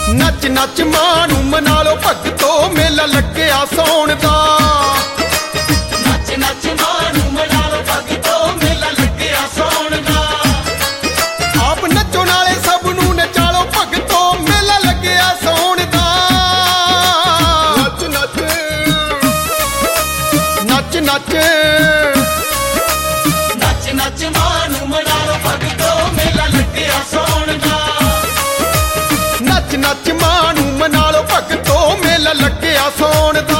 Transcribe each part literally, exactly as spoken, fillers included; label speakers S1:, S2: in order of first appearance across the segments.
S1: नच नच मां नूं मना लो भगतो मेला लग्या सौण दा।
S2: नच नच मां नूं मना लो भगतो मेला लग्या सौण दा।
S1: आप नचो नाले सब नूं नचालो भगतो मेला लग्या सौण दा। नच नच नच नच
S2: नच नच मां नूं मना लो भगतो मेला लग्या सौण दा।
S1: नच नच मां नूं मना लो भगतो मेला लग्या सौण दा।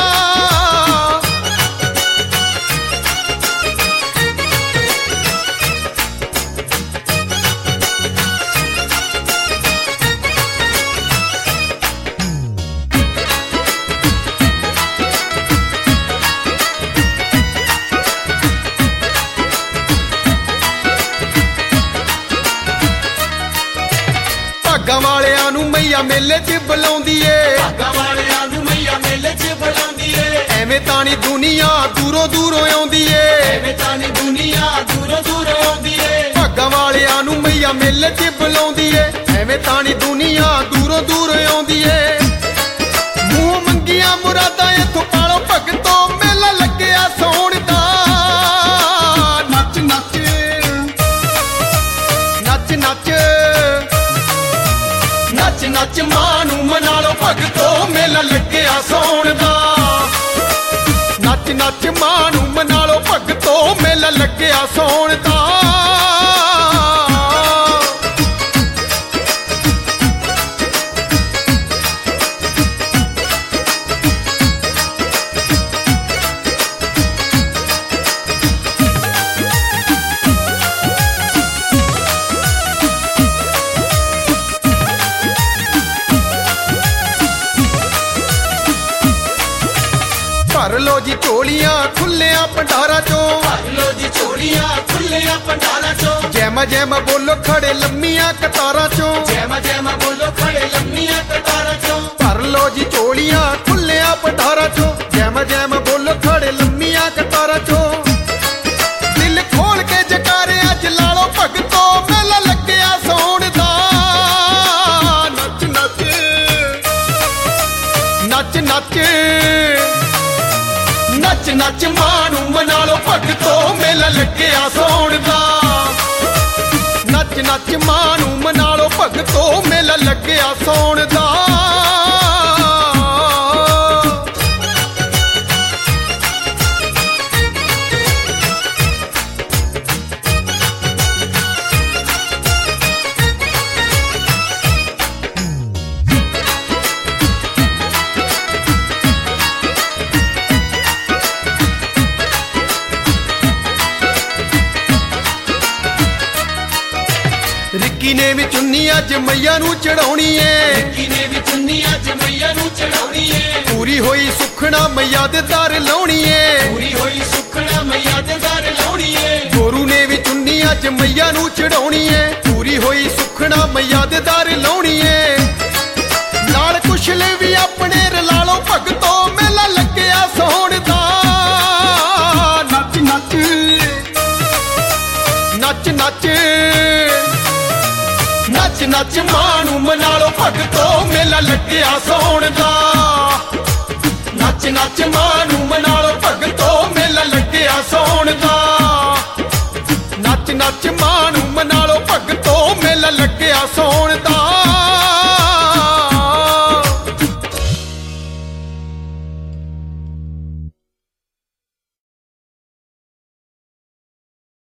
S1: भागां वालियां नूं मैया मेले च बुलाउंदी ए।
S2: भागां वालियां नूं मैया मेले च बुलाउंदी ए।
S1: एवें ताणी दुनिया दूरों दूरों आउंदी ए।
S2: एवें ताणी दुनिया दूरों दूरों आउंदी ए।
S1: भागां वालियां नूं मैया मेले च बुलाउंदी ए। एवें ताणी दुनिया दूरों दूरों आउंदी ए। मूंह मंगियां मुरादां इत्थों पालो भगतो मेला लग्या सौण दा। नच नच नच नच
S2: नच नच मां नूं मना लो भगतो मेला लग्या सौण दा।
S1: नच नच मां नूं मना लो भगतो मेला लग्या सौण दा। भर लो जी झोलियां खुलिया भंडारा चो।
S2: भर लो जी झोलियां खुलिया भंडारा चो।
S1: जैमा जैमा बोलो खड़े लम्मियां कतारां चो।
S2: जैमा जैमा बोलो खड़े लम्मियां कतारां चो।
S1: भर लो जी झोलियां खुलिया भंडारा चो। जैमा जैमा बोलो खड़े लम्मियां कतारां चो। दिल खोल के जकारे अज ला लो भगतो मेला लग्या सौण दा। नच नच नच नच
S2: नच नच मां नूं मना लो भगतो मेला लग्या सौण दा।
S1: नच नच मां नूं मना लो भगतो मेला लग्या सौण दा। रिक्की ने भी चुन्नी अज मैया नूं चढ़ाउणी ए।
S2: रिक्की ने भी चुन्नी अज मैया नूं चढ़ाउणी ए।
S1: पूरी होई सुखना मैया दे दर लाउणी ए।
S2: पूरी होई सुखना मैया दे दर लाउणी ए।
S1: गोरू ने भी चुन्नी अज मैया नूं चढ़ाउणी ए। पूरी होई सुखना मैया दे दर लाउणी ए। नाल कुशले भी अपने रला लो भगतो मेला लग्या सौण दा। नच नच नच नच
S2: नच नच मां नूं मना लो भगतो मेला लग्या सौण दा। नच नच मां नूं मना लो भगतो मेला लग्या सौण दा।
S1: नच नच मां नूं मना लो भगतो मेला लग्या सौण दा।